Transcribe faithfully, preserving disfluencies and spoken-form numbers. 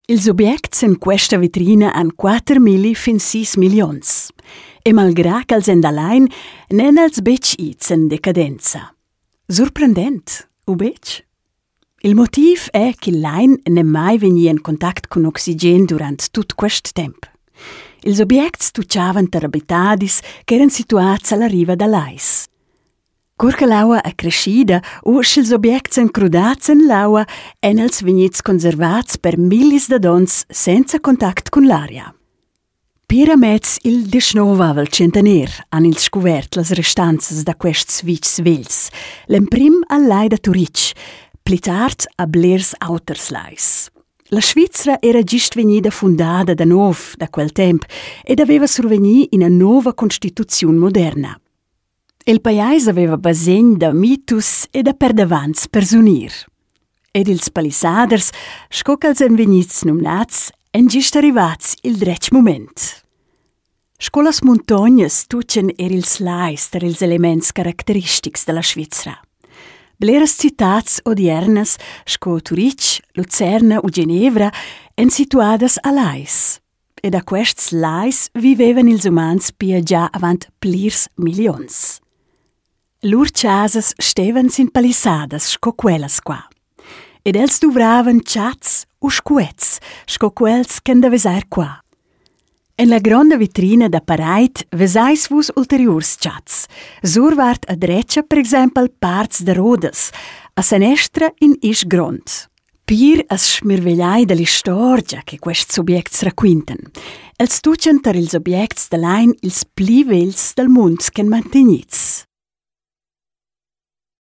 Ils obiects in questa vitrina han quattro mili fin sis milions. E malgrà che els endalain nen els bec its in decadenza. Surprendent, u bec? Il motiv è che l'ain ne mai vegni in contact con oxygen durant tut quest temp. Ils obiects tucciavan ter abitadis che eran situats alla riva da l'ais. Curca l'aua è crescida, o sch'ils obiects encrudats in l'aua en els vegnits conservats per millis de dons senza contact con l'aria. Pira mezz il deschnovavel centener han ils scuvert las restanzas da quests vitgs vegls, l'emprim al lai da Turic, plitart a Blers Auterslais. La Svizra era gist vegnida fundada da nov da quel temp ed aveva survegni in una nova Constituzione moderna. Il paese aveva basegn da mitus e da perdavants per s'unir. Ed ils palissaders, sco ch'els en vegnits numnats, en gist arrivats il dretg moment. Sco las montognas tucen er ils lais ter ils elements caracteristics de la Svizra. Bleras citats odiernas, sco Turic, Lucerna o Ginevra, en situadas a lais. Ed a quests lais vivevan ils umans pia già avant plirs milions. Lur chasas stevan sin palissadas sco quellas qua. Ed els duvravan chats o scuets, sco quels che andavesair qua. En la gronda vitrina da pareit vesais vus ulteriors chats. Sur vart a dreccia, per exempel, parts de rodas, a senestra in isch grond. Pir as smirvegliai de l'istorgia che quests obiects raquinten. Els tucen ter ils obiects de l'ain ils pli vels del munds che mantegnits.